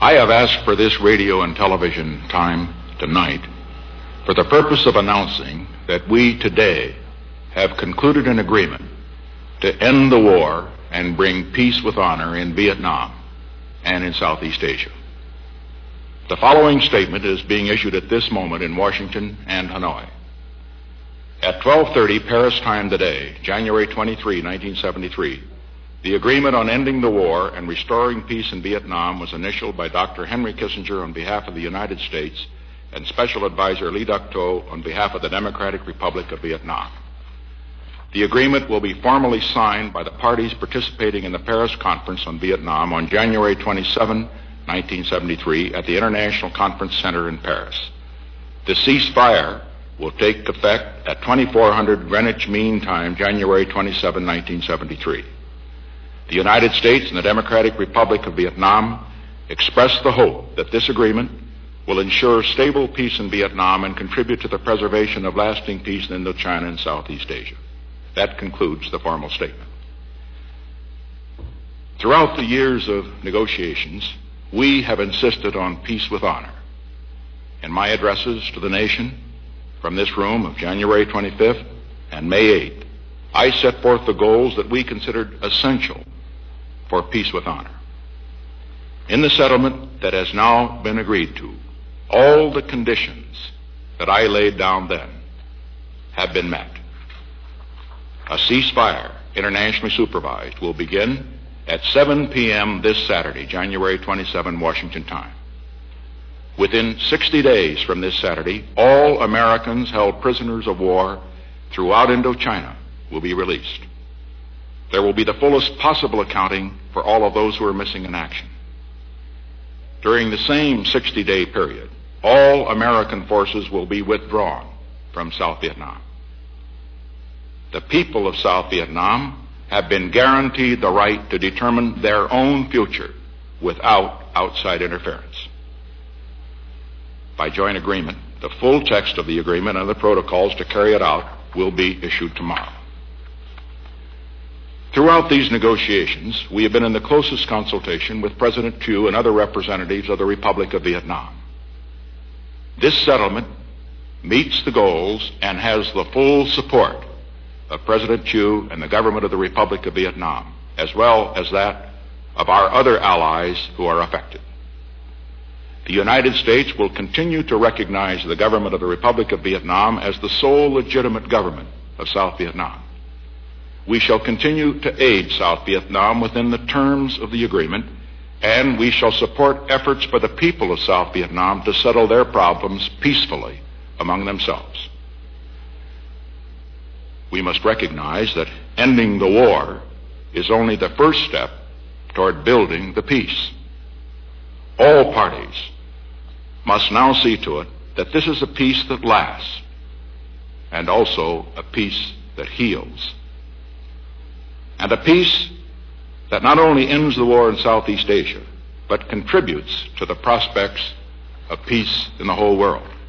I have asked for this radio and television time tonight for the purpose of announcing that we today have concluded an agreement to end the war and bring peace with honor in Vietnam and in Southeast Asia. The following statement is being issued at this moment in Washington and Hanoi. At 12:30 Paris time today, January 23, 1973, the agreement on ending the war and restoring peace in Vietnam was initialed by Dr. Henry Kissinger on behalf of the United States and Special Advisor Lee Duc-Tho on behalf of the Democratic Republic of Vietnam. The agreement will be formally signed by the parties participating in the Paris Conference on Vietnam on January 27, 1973, at the International Conference Center in Paris. The ceasefire will take effect at 2400 Greenwich Mean Time, January 27, 1973. The United States and the Democratic Republic of Vietnam express the hope that this agreement will ensure stable peace in Vietnam and contribute to the preservation of lasting peace in Indochina and Southeast Asia. That concludes the formal statement. Throughout the years of negotiations, we have insisted on peace with honor. In my addresses to the nation from this room of January 25th and May 8th, I set forth the goals that we considered essential for peace with honor. In the settlement that has now been agreed to, all the conditions that I laid down then have been met. A ceasefire, internationally supervised, will begin at 7 p.m. this Saturday, January 27, Washington time. Within 60 days from this Saturday, all Americans held prisoners of war throughout Indochina will be released. There will be the fullest possible accounting for all of those who are missing in action. During the same 60-day period, all American forces will be withdrawn from South Vietnam. The people of South Vietnam have been guaranteed the right to determine their own future without outside interference. By joint agreement, the full text of the agreement and the protocols to carry it out will be issued tomorrow. Throughout these negotiations, we have been in the closest consultation with President Thieu and other representatives of the Republic of Vietnam. This settlement meets the goals and has the full support of President Thieu and the government of the Republic of Vietnam, as well as that of our other allies who are affected. The United States will continue to recognize the government of the Republic of Vietnam as the sole legitimate government of South Vietnam. We shall continue to aid South Vietnam within the terms of the agreement, and we shall support efforts by the people of South Vietnam to settle their problems peacefully among themselves. We must recognize that ending the war is only the first step toward building the peace. All parties must now see to it that this is a peace that lasts and also a peace that heals. And a peace that not only ends the war in Southeast Asia, but contributes to the prospects of peace in the whole world.